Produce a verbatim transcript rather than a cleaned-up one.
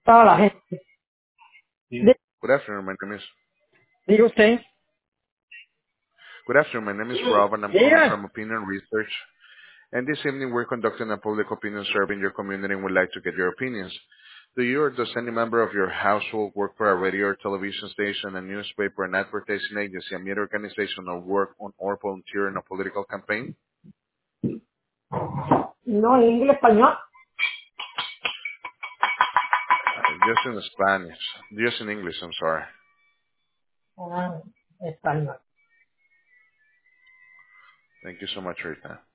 Toda la gente. Di- Good afternoon. My name is Diga usted. Good afternoon. My name is Rob, and I'm calling Diga. from Opinion Research. And this evening, we're conducting a public opinion survey in your community and would like to get your opinions. Do you or does any member of your household work for a radio or television station, a newspaper, an advertising agency, a media organization, or work on or volunteer in a political campaign? No, en inglés, español. Uh, just in Spanish. Just in English, I'm sorry. Ah, español. Thank you so much for your time.